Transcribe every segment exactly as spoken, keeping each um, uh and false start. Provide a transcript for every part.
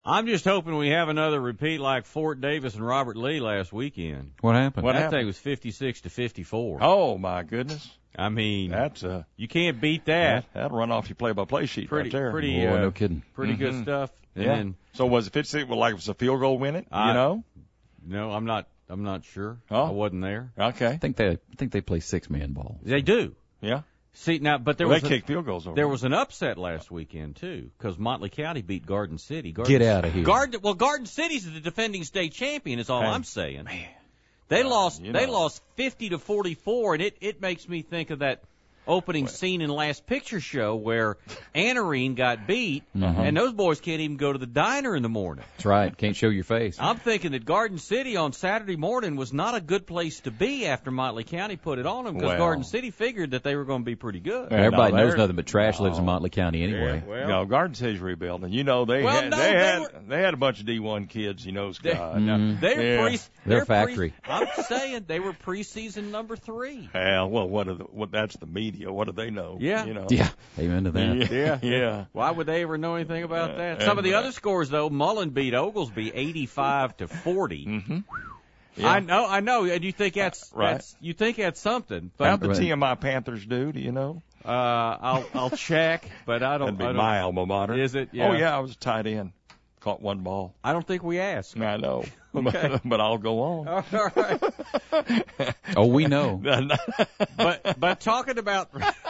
I'm just hoping we have another repeat like Fort Davis and Robert Lee last weekend. What happened? What that happened? thing was fifty-six to fifty-four. Oh, my goodness. I mean, That's uh, you can't beat that. that'll run off your play-by-play sheet Pretty, right there. pretty, Boy, uh, no kidding. pretty Mm-hmm. good stuff. And Yeah. then, So was it fifty-six? Well, like it was a field goal win it? I- you know? no, I'm not. I'm not sure. Oh. I wasn't there. Okay. I think they I think they play six man ball. They do. Yeah. See now, but there Well, was they a, kick field goals over. there was an upset last weekend too, because Motley County beat Garden City. Garden, Get out of here. Garden, well, Garden City's the defending state champion. Is all Hey. I'm saying. Man. They lost. you They know. lost fifty to forty-four, and it it makes me think of that opening scene in Last Picture Show where Anarene got beat, and those boys can't even go to the diner in the morning. That's right. Can't show your face. I'm thinking that Garden City on Saturday morning was not a good place to be after Motley County put it on them, because Well. Garden City figured that they were going to be pretty good. Yeah, Everybody no, knows they're- nothing but trash lives in no. Motley County anyway. well, No, Garden City's rebuilding. You know, they Well, had, no, they, they had were- they had a bunch of D one kids, you know, Scott. Mhm. They're Yeah. pre. They're pre- factory. I'm saying they were preseason number three. Well, well, what are the, what, that's the media. What do they know? Yeah. You know. Yeah, amen to that. Yeah. Yeah. Why would they ever know anything about that? Uh, Some of the and, uh, other scores, though, Mullen beat Oglesby eighty-five to forty. Mm-hmm. I know, I know, and you think that's Right. that's you think that's something, How'd but the Right. T M I Panthers do? Do you know? uh, I'll I'll check, but I don't. That'd be I don't my alma mater. Is it? Yeah. Oh, yeah, I was a tight end. Caught one ball. I don't think we asked. I know. Okay. but, but I'll go on. All right. Oh, we know. But but talking about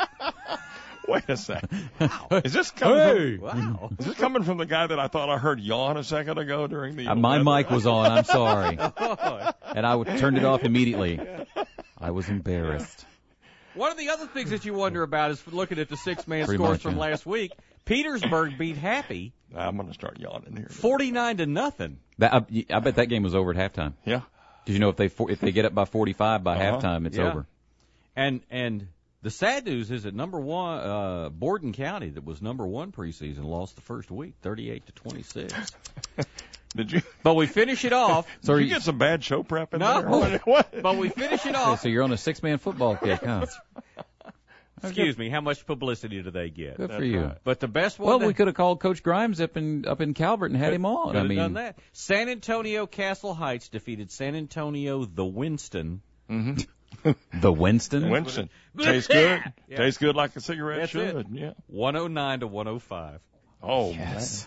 Wait a second. Is this coming? Hey! From, wow. is this coming from the guy that I thought I heard yawn a second ago during the? Uh, my mic was on. I'm sorry, Oh, and I would- turned it off immediately. I was embarrassed. one of the other things that you wonder about is looking at the six-man Pretty scores much, from yeah. last week. Petersburg beat Happy I'm going to start yawning here. forty-nine to nothing. That, I, I bet that game was over at halftime. Yeah. Because you know if they for- if they get up by forty-five by Uh-huh. halftime, it's Yeah. over. And and the sad news is that number one, uh, Borden County, that was number one preseason, lost the first week, thirty-eight to twenty-six. Did you? But we finish it off. So Did are you you, get some bad show prep in No. there? What? what? But we finish it yeah, off. so you're on a six-man football kick, huh? Excuse me, how much publicity do they get? Good for That's you. right. But the best one. Well, that- we could have called Coach Grimes up in up in Calvert and had him on. Could I have mean, done that. San Antonio Castle Heights defeated San Antonio the Winston. Mm-hmm. the Winston. Winston. Tastes good. Yeah. Tastes good like a cigarette That's should. it. Yeah. one oh nine to one oh five. Oh, Yes.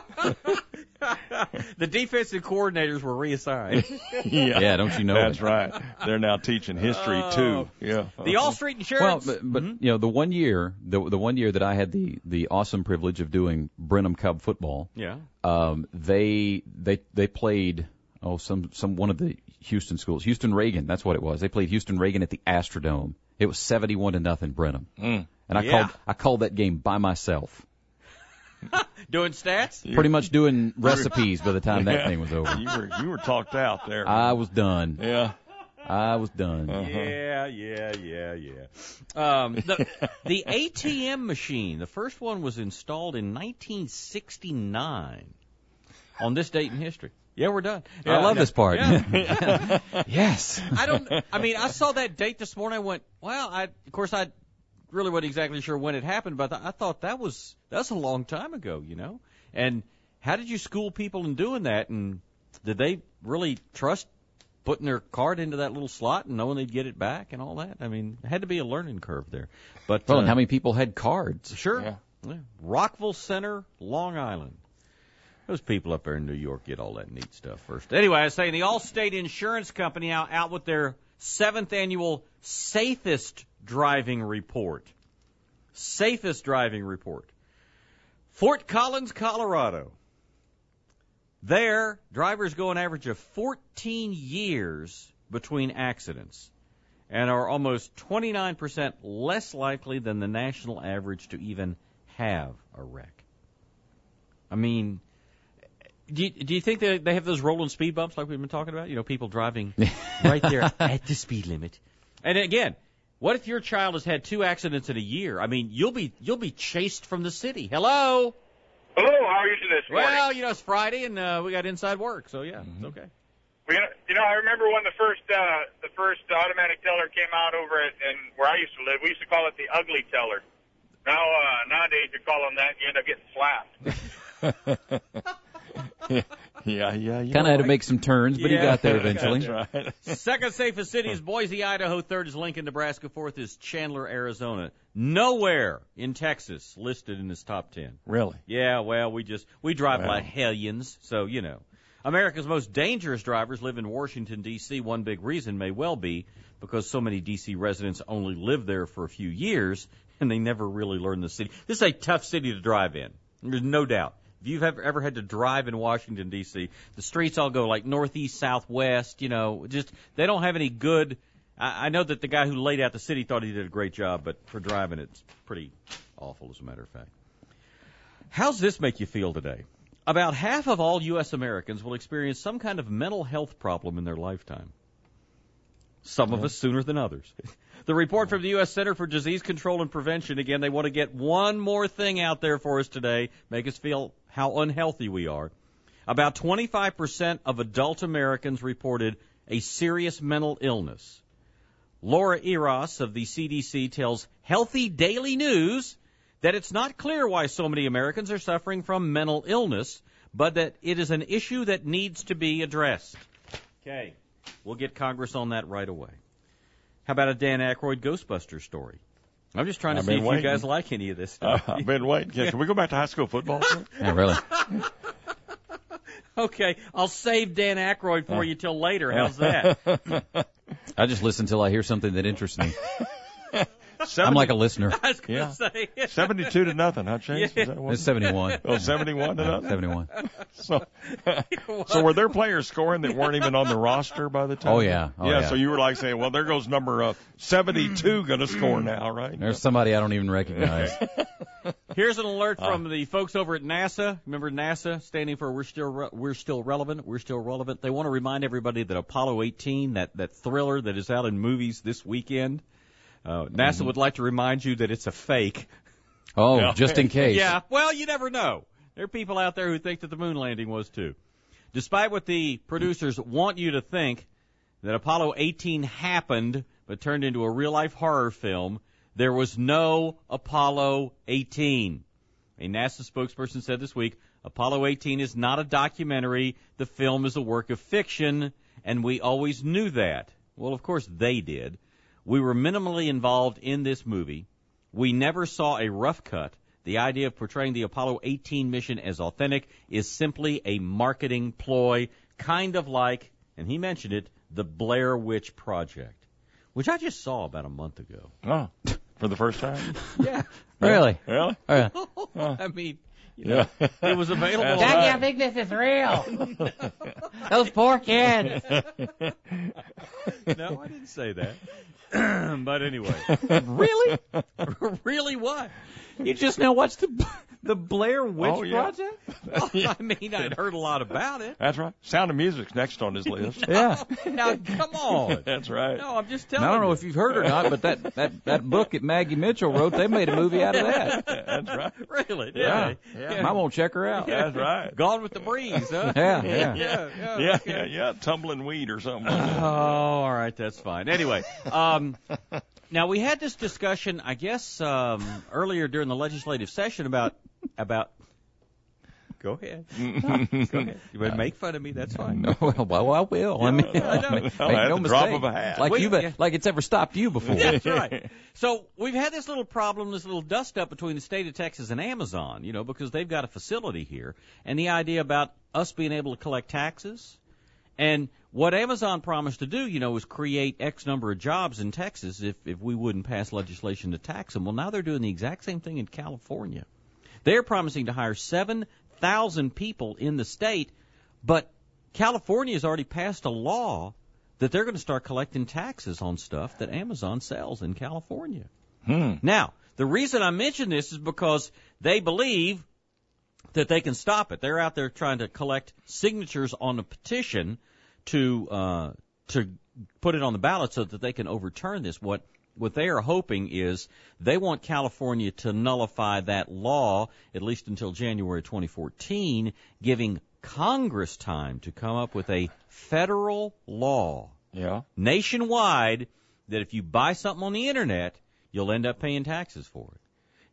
The defensive coordinators were reassigned. man. Yeah. Yeah, don't you know That's it? right. They're now teaching history Oh. too. Yeah. The All Street Well, Insurance. but, but you know, the one year, the the one year that I had the the awesome privilege of doing Brenham Cub football, yeah. um, they they they played oh some some one of the Houston schools, Houston Reagan, that's what it was. They played Houston Reagan at the Astrodome. It was seventy-one to nothing Brenham, Mm. and I Yeah. called I called that game by myself, Doing stats? You- pretty much doing recipes by the time that Yeah. thing was over. You were you were talked out there. I was done. yeah. I was done. Uh-huh. Yeah, yeah, yeah, yeah. Um, the, the A T M machine, the first one was installed in nineteen sixty-nine on this date in history. Yeah, we're done. I Yeah, love yeah, this part. yeah. Yes. I don't. I mean, I saw that date this morning. I went, well, I of course I really wasn't exactly sure when it happened, but I thought that was that's a long time ago, you know. And how did you school people in doing that? And did they really trust putting their card into that little slot and knowing they'd get it back and all that? I mean, it had to be a learning curve there. But Well, uh, and how many people had cards? Sure. Yeah. Yeah. Rockville Center, Long Island. Those people up there in New York get all that neat stuff first. Anyway, I was saying the Allstate Insurance Company out, out with their seventh annual Safest Driving Report. Safest Driving Report. Fort Collins, Colorado. There, drivers go an average of fourteen years between accidents and are almost twenty-nine percent less likely than the national average to even have a wreck. I mean, do you, do you think they, they have those rolling speed bumps like we've been talking about? You know, people driving right there at the speed limit. And again, what if your child has had two accidents in a year? I mean, you'll be you'll be chased from the city. Hello? Hello, how are you this morning? Well, you know, it's Friday and uh, we got inside work, so yeah, it's okay. Well, you know, you know, I remember when the first uh, the first automatic teller came out over at and where I used to live. We used to call it the ugly teller. Now uh, nowadays you call them that, and you end up getting slapped. yeah, yeah. Kind of had to make some turns, but Yeah. he got there eventually. That's right. Second safest city is Boise, Idaho. Third is Lincoln, Nebraska. Fourth is Chandler, Arizona. Nowhere in Texas listed in this top ten. Really? Yeah, well, we just, we drive Wow. like hellions, so, you know. America's most dangerous drivers live in Washington, D C One big reason may well be because so many D C residents only live there for a few years, and they never really learn the city. This is a tough city to drive in. There's no doubt. If you've ever, ever had to drive in Washington, D C, the streets all go like northeast, southwest, you know, just, they don't have any good, I, I know that the guy who laid out the city thought he did a great job, but for driving it's pretty awful, as a matter of fact. How's this make you feel today? About half of all U S Americans will experience some kind of mental health problem in their lifetime. Some of us sooner than others. The report from the U S Center for Disease Control and Prevention, again, they want to get one more thing out there for us today, make us feel how unhealthy we are. About twenty-five percent of adult Americans reported a serious mental illness. Laura Eros of the C D C tells Healthy Daily News that it's not clear why so many Americans are suffering from mental illness, but that it is an issue that needs to be addressed. Okay, we'll get Congress on that right away. How about a Dan Aykroyd Ghostbusters story? I'm just trying to I've see been if waiting. you guys like any of this Uh, stuff. I've been waiting. Yeah, can we go back to high school football? Yeah, really. Okay, I'll save Dan Aykroyd for you till later. How's that? I just listen till I hear something that interests me. seventy, I'm like a listener. I was going to Yeah. say. seventy-two to nothing, huh, Chase? Is that what- It's seventy-one. Oh, seventy-one to nothing? seventy-one. So, so were there players scoring that weren't even on the roster by the time? Oh, yeah. Oh, yeah. So you were like saying, well, there goes number uh, seventy-two going to score now, right? There's somebody I don't even recognize. Here's an alert from the folks over at NASA. Remember NASA, standing for We're Still Re- We're Still Relevant. We're Still Relevant. They want to remind everybody that Apollo eighteen, that, that thriller that is out in movies this weekend, uh, NASA would like to remind you that it's a fake. Oh, Yeah. just in case. Yeah, well, you never know. There are people out there who think that the moon landing was too. Despite what the producers want you to think, that Apollo eighteen happened but turned into a real-life horror film, there was no Apollo eighteen. A NASA spokesperson said this week, Apollo eighteen is not a documentary. The film is a work of fiction, and we always knew that. Well, of course they did. We were minimally involved in this movie. We never saw a rough cut. The idea of portraying the Apollo eighteen mission as authentic is simply a marketing ploy, kind of like, and he mentioned it, the Blair Witch Project, which I just saw about a month ago. Oh, for the first time? Yeah. Really? Really? Oh, yeah. I mean, you know, Yeah. it was available. That's on- right. I think this is real. Those poor kids. No, I didn't say that. But anyway. Really? Really what? You just now watched the the Blair Witch Oh, yeah. Project? I mean, I'd heard a lot about it. That's right. Sound of Music's next on his list. Yeah. Now, come on. That's right. No, I'm just And telling I don't know you. if you've heard or not, but that, that, that book that Maggie Mitchell wrote, they made a movie out of that. That's right. Really, did Yeah. they? Yeah. I won't check her out. That's right. Gone with the breeze, huh? Yeah, yeah. yeah, yeah. Yeah, okay. yeah, yeah. Tumbling weed or something. Oh, all right, that's fine. Anyway, um, now we had this discussion, I guess, um, earlier during the legislative session about about. Go ahead. Go ahead. You may make fun of me. That's fine. No, well, I will. I mean, I know. make Well, at no the mistake. drop of a hat. Like We- you, yeah. like it's ever stopped you before. That's right. So we've had this little problem, this little dust up between the state of Texas and Amazon, you know, because they've got a facility here, and the idea about us being able to collect taxes. And what Amazon promised to do, you know, is create X number of jobs in Texas if, if we wouldn't pass legislation to tax them. Well, now they're doing the exact same thing in California. They're promising to hire seven thousand people in the state, but California has already passed a law that they're going to start collecting taxes on stuff that Amazon sells in California. Hmm. Now, the reason I mention this is because they believe that they can stop it. They're out there trying to collect signatures on a petition to uh, to put it on the ballot so that they can overturn this. What what they are hoping is they want California to nullify that law, at least until January twenty fourteen, giving Congress time to come up with a federal law Yeah. nationwide that if you buy something on the Internet, you'll end up paying taxes for it.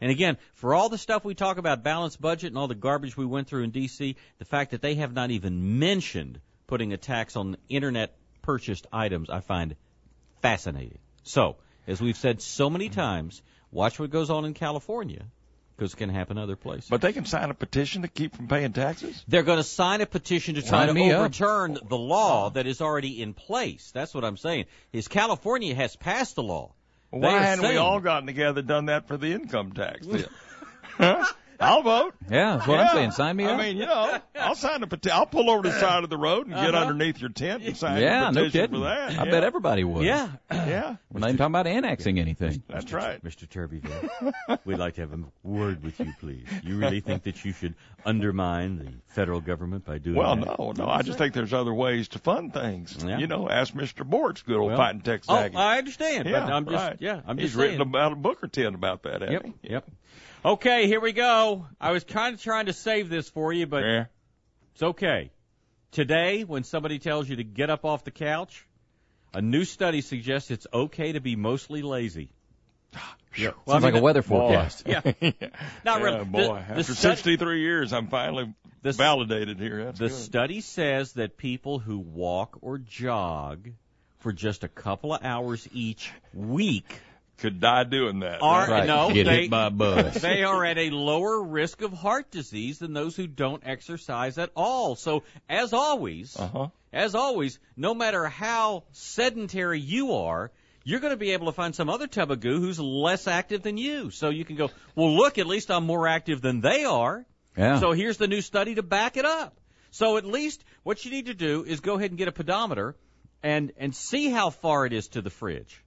And again, for all the stuff we talk about, balanced budget and all the garbage we went through in D C, the fact that they have not even mentioned putting a tax on internet purchased items, I find fascinating. So, as we've said so many times, watch what goes on in California, because it can happen other places. But they can sign a petition to keep from paying taxes? They're going to sign a petition to try Sign to me up. overturn the law that is already in place. That's what I'm saying. Is California has passed the law. Well, They why are hadn't we saying- all gotten together and done that for the income tax then? Huh? I'll vote. Yeah, that's what Yeah. I'm saying. Sign me I up. mean, you know, I'll sign a petition. I'll pull over to the side of the road and get Uh-huh. underneath your tent and sign yeah, a no petition kidding. for that. I yeah. bet everybody would. Yeah. Yeah, We're not even talking about annexing anything. that's right. Mister Turbyville, we'd like to have a word with you, please. You really think that you should undermine the federal government by doing Well, that? no, no. I just think there's other ways to fund things. Yeah. You know, ask Mister Bort's good old Well, fighting Texas Oh, Aggie. I understand, yeah, but I'm just, right. yeah, I'm He's just written saying. about a book or ten about that, hasn't Yep, he? yep. Okay, here we go. I was kind of trying to save this for you, but Yeah. it's okay. Today, when somebody tells you to get up off the couch, a new study suggests it's okay to be mostly lazy. Yeah. Well, Sounds like a weather forecast. Yeah. Not Yeah, really. boy. The- the After study- sixty-three years, I'm finally The- validated here. That's The good. study says that people who walk or jog for just a couple of hours each week Could die doing that. are Right. no, Get they, hit by a bus. they are at a lower risk of heart disease than those who don't exercise at all. So, as always, Uh-huh. as always, no matter how sedentary you are, you're going to be able to find some other tub of goo who's less active than you. So you can go, well, look, at least I'm more active than they are. Yeah. So here's the new study to back it up. So at least what you need to do is go ahead and get a pedometer and, and see how far it is to the fridge.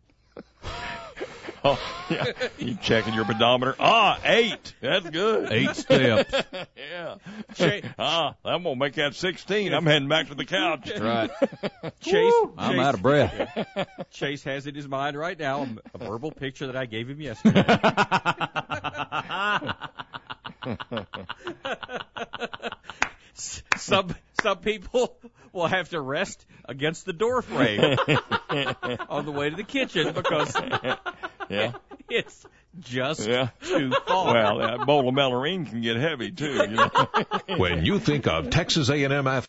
Oh, yeah. You checking your pedometer? Ah, eight. That's good. Eight steps. Yeah. Chase, Ah, I'm gonna make that sixteen. I'm heading back to the couch. Right. Chase, I'm Chase, out of breath. Chase has in his mind right now a verbal picture that I gave him yesterday. some some people will have to rest against the door frame on the way to the kitchen because Yeah. it's just Yeah. too far. Well, that bowl of melorine can get heavy too. You know. When you think of Texas A and M athletics,